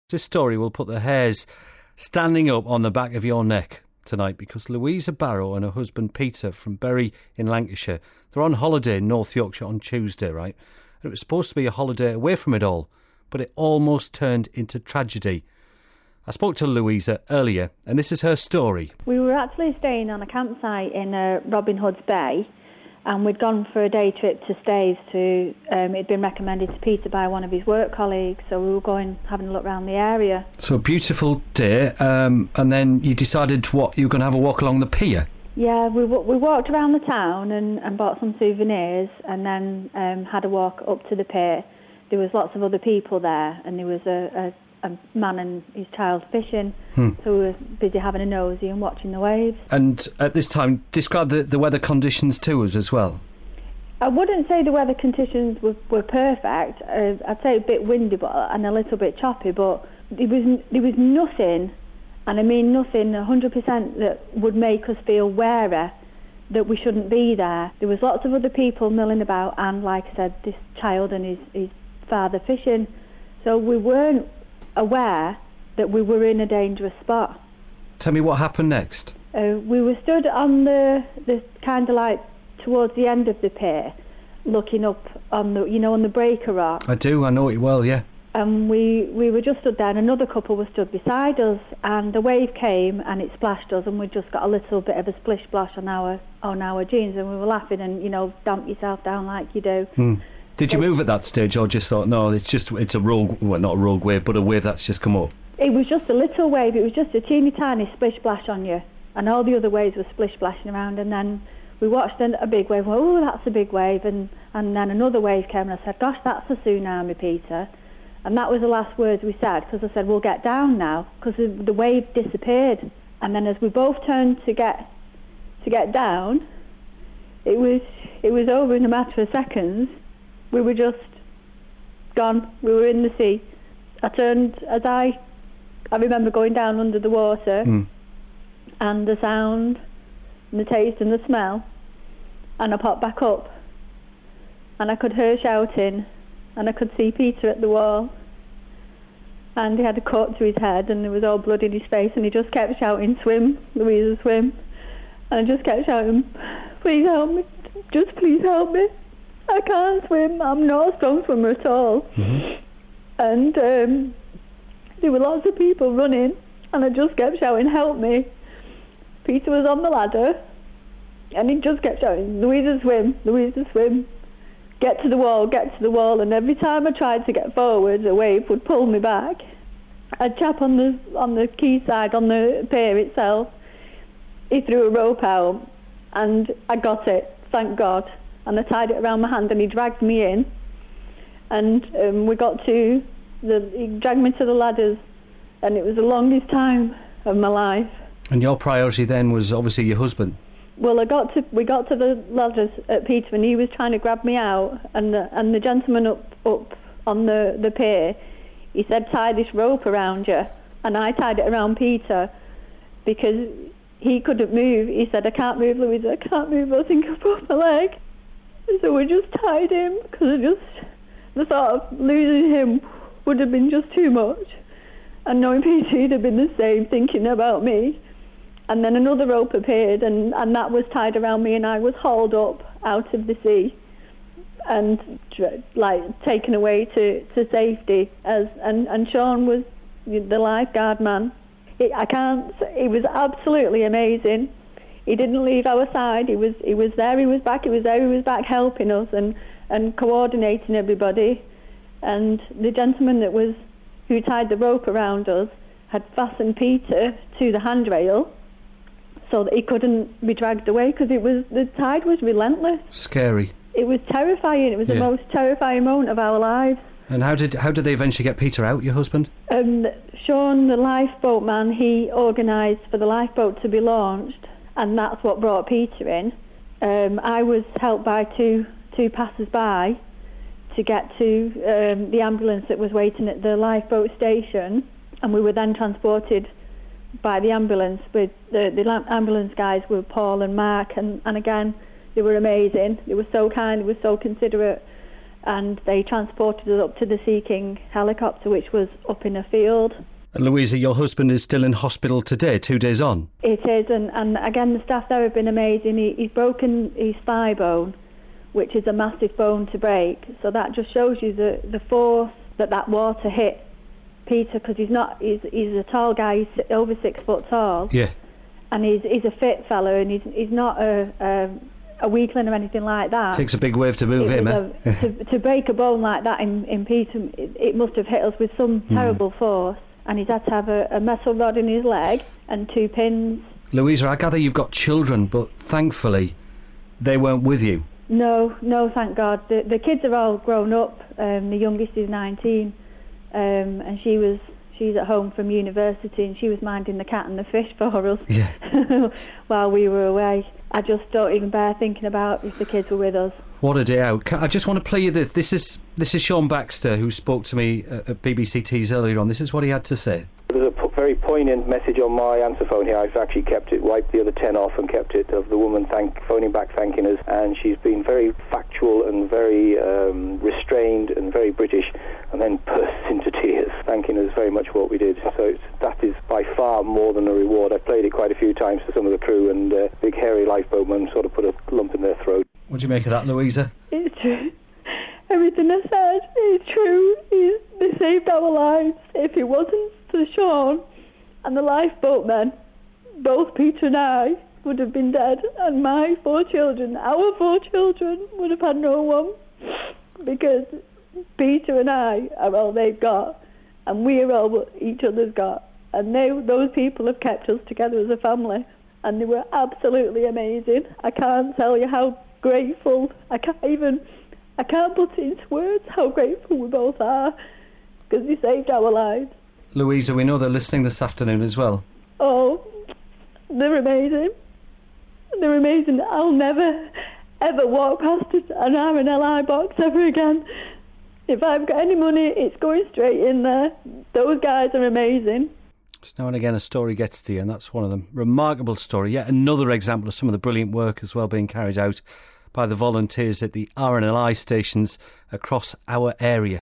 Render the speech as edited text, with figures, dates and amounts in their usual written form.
This story will put the hairs standing up on the back of your neck tonight, because Louisa Barrow and her husband Peter from Bury in Lancashire, they're on holiday in North Yorkshire on Tuesday, right? And it was supposed to be a holiday away from it all, but it almost turned into tragedy. I spoke to Louisa earlier, and this is her story. We were actually staying on a campsite in Robin Hood's Bay, and we'd gone for a day trip to Staves to, it'd been recommended to Peter by one of his work colleagues, so we were going, having a look around the area. So a beautiful day, and then you decided what, you were going to have a walk along the pier? Yeah, we walked around the town and bought some souvenirs, and then had a walk up to the pier. There was lots of other people there, and there was a man and his child fishing, so we were busy having a nosy and watching the waves. And at this time, describe the weather conditions to us as well. I wouldn't say the weather conditions were perfect. I'd say a bit windy and a little bit choppy, but there was nothing, and I mean nothing 100%, that would make us feel wary that we shouldn't be there. There was lots of other people milling about, and like I said, this child and his father fishing, so we weren't aware that we were in a dangerous spot. Tell me what happened next. We were stood on the kind of like towards the end of the pier, looking up on the, on the breaker rock. I know it well, yeah. And we were just stood there, and another couple were stood beside us, and a wave came and it splashed us, and we just got a little bit of a splish splash on our jeans, and we were laughing and damp yourself down like you do. Did you move at that stage, or just thought, no, it's a rogue, well, not a rogue wave, but a wave that's just come up? It was just a little wave. It was just a teeny tiny splish splash on you, and all the other waves were splish splashing around. And then we watched a big wave. Well, oh, that's a big wave. And then another wave came, and I said, gosh, that's a tsunami, Peter. And that was the last words we said, because I said, we'll get down now, because the wave disappeared. And then as we both turned to get down, it was over in a matter of seconds. We were just gone. We were in the sea. I turned, I remember going down under the water, and the sound, and the taste and the smell, and I popped back up, and I could hear shouting, and I could see Peter at the wall, and he had a cut to his head, and there was all blood in his face, and he just kept shouting, swim, Louisa, swim. And I just kept shouting, please help me, just please help me. I can't swim. I'm not a strong swimmer at all. And there were lots of people running, and I just kept shouting, help me. Peter was on the ladder, and he just kept shouting, Louisa, swim, Louisa, swim. Get to the wall, get to the wall. And every time I tried to get forward, a wave would pull me back. A chap on the quayside, on the pier itself, he threw a rope out, and I got it, thank God. And I tied it around my hand, and he dragged me in, and he dragged me to the ladders, and it was the longest time of my life. And your priority then was obviously your husband? Well, we got to the ladders at Peter, and he was trying to grab me out, and the gentleman up on the pier, he said, tie this rope around you, and I tied it around Peter, because he couldn't move. He said, I can't move, Louisa, I can't move, I think I broke my leg. So we just tied him, because the thought of losing him would have been just too much. And knowing Peter, he'd have been the same, thinking about me. And then another rope appeared, and that was tied around me, and I was hauled up out of the sea and taken away to safety. And Sean was the lifeguard man. It was absolutely amazing. He didn't leave our side. He was there. He was back helping us and coordinating everybody. And the gentleman who tied the rope around us had fastened Peter to the handrail so that he couldn't be dragged away, because the tide was relentless. Scary. It was terrifying. It was the most terrifying moment of our lives. And how did they eventually get Peter out, your husband? Sean, the lifeboat man, he organised for the lifeboat to be launched, and that's what brought Peter in. I was helped by two passers-by to get to the ambulance that was waiting at the lifeboat station, and we were then transported by the ambulance with the ambulance guys were Paul and Mark, and again, they were amazing. They were so kind, they were so considerate, and they transported us up to the Sea King helicopter, which was up in a field. And Louisa, your husband is still in hospital today, 2 days on? It is, and again, the staff there have been amazing. He's broken his thigh bone, which is a massive bone to break. So that just shows you the force that water hit Peter, because he's a tall guy, he's over 6 foot tall. Yeah. And he's a fit fella, and he's not a weakling or anything like that. Takes a big wave to move him, eh? To break a bone like that in Peter, it must have hit us with some terrible force. And he's had to have a metal rod in his leg and 2 pins. Louisa, I gather you've got children, but thankfully they weren't with you. No, thank God. The kids are all grown up. The youngest is 19, and she's at home from university, and she was minding the cat and the fish for us while we were away. I just don't even bear thinking about if the kids were with us. What a day out. I just want to play you this. This is Sean Baxter, who spoke to me at BBC Tees earlier on. This is what he had to say. There's a very poignant message on my answer phone here. I've actually kept it, wiped the other 10 off and kept it, of the woman phoning back thanking us, and she's been very factual and very restrained and very British, and then bursts into tears, thanking us very much for what we did. So that is by far more than a reward. I've played it quite a few times for some of the crew, and big hairy lifeboatmen sort of put a lump in their throat. What do you make of that, Louisa? It's true. Everything I said is true. They saved our lives. If it wasn't for Sean and the lifeboatmen, both Peter and I would have been dead, and my 4 children, our 4 children, would have had no one, because Peter and I are all they've got, and we are all each other's got, and those people have kept us together as a family, and they were absolutely amazing. I can't tell you how grateful. I can't put it into words how grateful we both are, because they saved our lives. Louisa, we know they're listening this afternoon as well. Oh, they're amazing. They're amazing. I'll never, ever walk past an RNLI box ever again. If I've got any money, it's going straight in there. Those guys are amazing. So now and again a story gets to you, and that's one of them. Remarkable story. Yet another example of some of the brilliant work as well being carried out by the volunteers at the RNLI stations across our area.